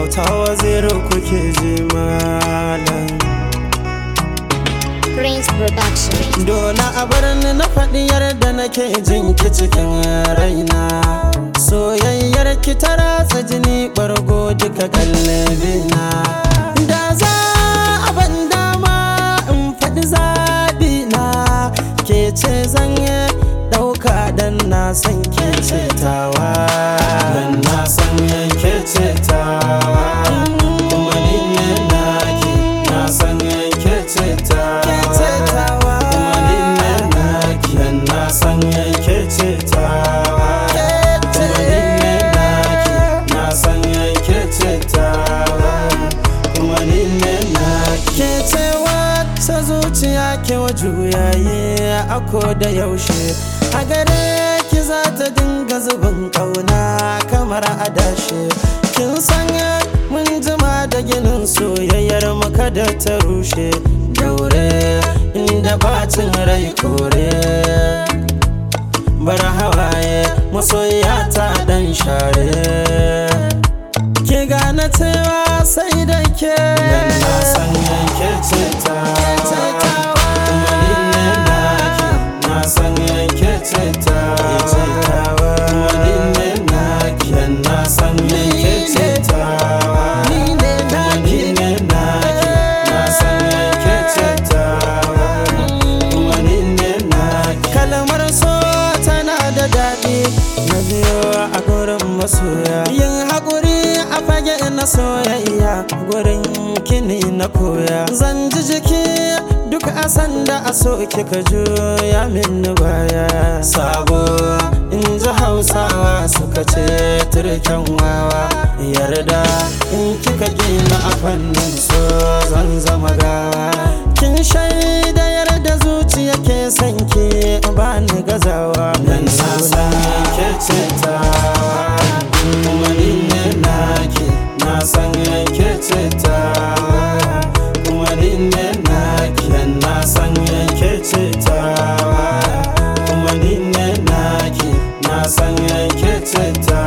auta waziri kuke ji malam. Prince Production. Dole a bar ni na faɗi yarda nake jin ki cikin raina. Soyayyar ki ta ratsa jini ɓargo duka kallabina. Da za a ban dama in faɗi zaɓi na, ke ce zan yi ɗauka dan na san ke ce tawa. Dan na san ke ce tawa. Kuma ni ne naki, na san ke ce tawa. Zuciya ke wa juyaye a koda yaushe, a gare ki za ta dinga zubin kauna kamar adashe. Kin san mun jima da ginin soyayyar mu kada ta rushe. Daure inda bacin rai kore, bar hawaye masoyiya ta dan share. Ki gane cewa sai da ke, dan na san ke ce ta. Yin haƙuri a fage na soyayya gurin kini na koya. Zan ji jiki duk a sanda a so kika juya min baya. Sabo in ji Hausawa suka ce turken wawa. Yarda in kika gina a fannin so zan zama gawa. Kin shaida yarda zuciya ke son ki ba ni gazawa. Dan na ke ce tawa. Kuma ni ne naki, na san ke ce tawa. Kuma ni ne naki, na san ke ce tawa. Kuma ni ne naki, na san ke ce tawa.